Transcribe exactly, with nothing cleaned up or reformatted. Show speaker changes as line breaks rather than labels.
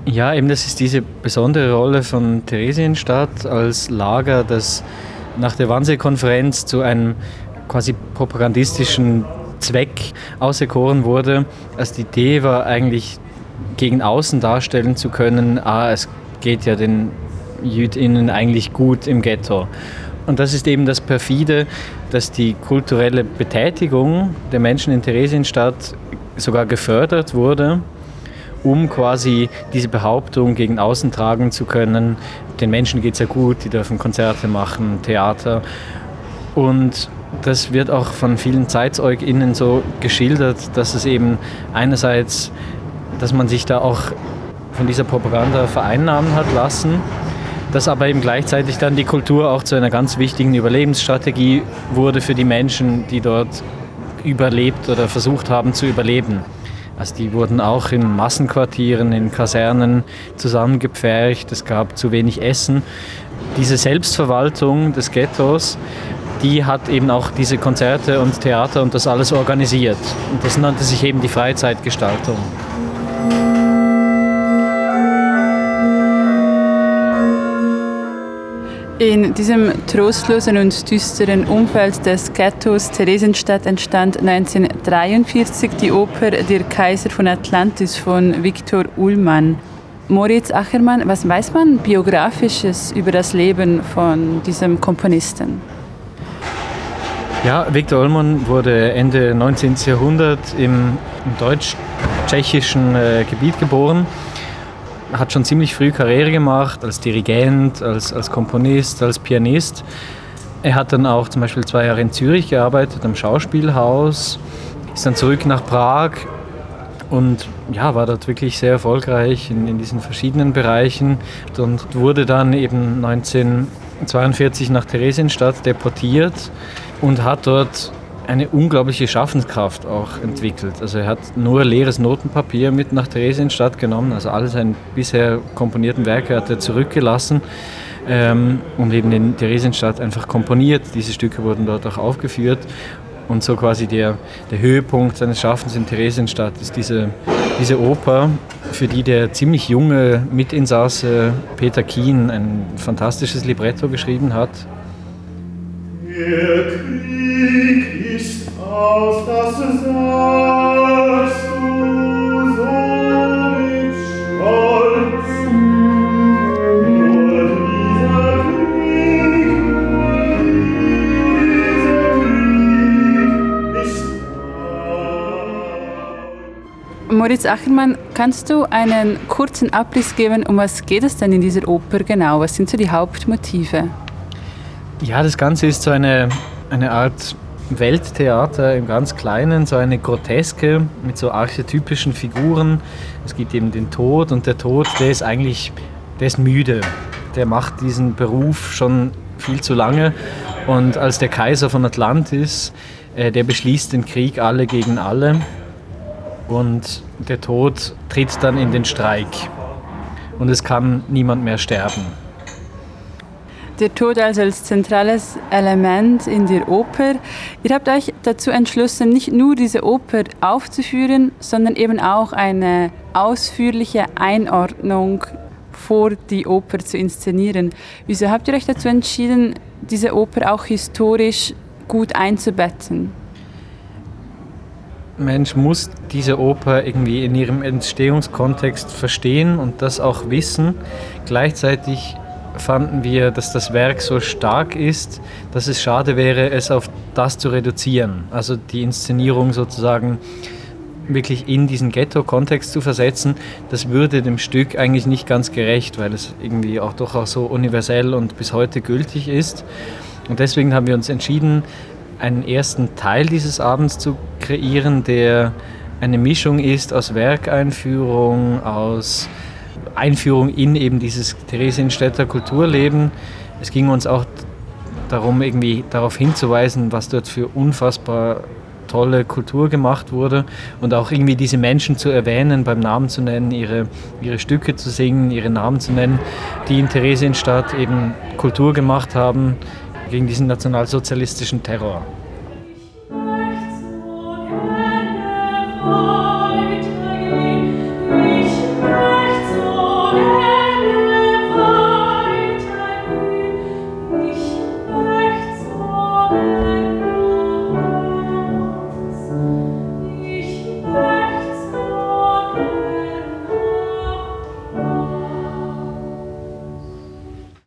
Ja, eben das ist diese besondere Rolle von Theresienstadt als Lager, das nach der Wannsee-Konferenz zu einem quasi propagandistischen Zweck auserkoren wurde. Also die Idee war eigentlich, gegen außen darstellen zu können, ah, es geht ja den JüdInnen eigentlich gut im Ghetto. Und das ist eben das Perfide, dass die kulturelle Betätigung der Menschen in Theresienstadt sogar gefördert wurde, um quasi diese Behauptung gegen außen tragen zu können. Den Menschen geht es ja gut, die dürfen Konzerte machen, Theater. Und das wird auch von vielen ZeitzeugInnen so geschildert, dass es eben einerseits, dass man sich da auch von dieser Propaganda vereinnahmen hat lassen, dass aber eben gleichzeitig dann die Kultur auch zu einer ganz wichtigen Überlebensstrategie wurde für die Menschen, die dort überlebt oder versucht haben zu überleben. Also die wurden auch in Massenquartieren, in Kasernen zusammengepfercht, es gab zu wenig Essen. Diese Selbstverwaltung des Ghettos, die hat eben auch diese Konzerte und Theater und das alles organisiert. Und das nannte sich eben die Freizeitgestaltung.
In diesem trostlosen und düsteren Umfeld des Ghettos Theresienstadt entstand neunzehnhundertdreiundvierzig die Oper Der Kaiser von Atlantis von Viktor Ullmann. Moritz Achermann, was weiß man Biografisches über das Leben von diesem Komponisten?
Ja, Viktor Ullmann wurde Ende neunzehnten Jahrhundert im, im deutsch-tschechischen äh, Gebiet geboren. Hat schon ziemlich früh Karriere gemacht, als Dirigent, als, als Komponist, als Pianist. Er hat dann auch zum Beispiel zwei Jahre in Zürich gearbeitet, am Schauspielhaus, ist dann zurück nach Prag und ja, war dort wirklich sehr erfolgreich in, in diesen verschiedenen Bereichen und wurde dann eben neunzehnhundertzweiundvierzig nach Theresienstadt deportiert und hat dort eine unglaubliche Schaffenskraft auch entwickelt. Also er hat nur leeres Notenpapier mit nach Theresienstadt genommen, also alle seine bisher komponierten Werke hat er zurückgelassen ähm, und eben in Theresienstadt einfach komponiert. Diese Stücke wurden dort auch aufgeführt und so quasi der, der Höhepunkt seines Schaffens in Theresienstadt ist diese, diese Oper, für die der ziemlich junge Mitinsasse Peter Kien ein fantastisches Libretto geschrieben hat.
Der Krieg ist aus, das sagst du so mit Stolz. Nur dieser Krieg, dieser Krieg ist wahr.
Moritz Achermann, kannst du einen kurzen Abriss geben, um was geht es denn in dieser Oper genau? Was sind so die Hauptmotive?
Ja, das Ganze ist so eine, eine Art Welttheater im ganz Kleinen, so eine Groteske mit so archetypischen Figuren. Es gibt eben den Tod und der Tod, der ist eigentlich, der ist müde. Der macht diesen Beruf schon viel zu lange und als der Kaiser von Atlantis, äh, der beschließt den Krieg alle gegen alle und der Tod tritt dann in den Streik und es kann niemand mehr sterben.
Der Tod also als zentrales Element in der Oper. Ihr habt euch dazu entschlossen, nicht nur diese Oper aufzuführen, sondern eben auch eine ausführliche Einordnung vor die Oper zu inszenieren. Wieso habt ihr euch dazu entschieden, diese Oper auch historisch gut einzubetten?
Mensch muss diese Oper irgendwie in ihrem Entstehungskontext verstehen und das auch wissen. Gleichzeitig fanden wir, dass das Werk so stark ist, dass es schade wäre, es auf das zu reduzieren. Also die Inszenierung sozusagen wirklich in diesen Ghetto-Kontext zu versetzen, das würde dem Stück eigentlich nicht ganz gerecht, weil es irgendwie auch durchaus so universell und bis heute gültig ist. Und deswegen haben wir uns entschieden, einen ersten Teil dieses Abends zu kreieren, der eine Mischung ist aus Werkeinführung, aus Einführung in eben dieses Theresienstädter Kulturleben. Es ging uns auch darum, irgendwie darauf hinzuweisen, was dort für unfassbar tolle Kultur gemacht wurde und auch irgendwie diese Menschen zu erwähnen, beim Namen zu nennen, ihre, ihre Stücke zu singen, ihre Namen zu nennen, die in Theresienstadt eben Kultur gemacht haben gegen diesen nationalsozialistischen Terror.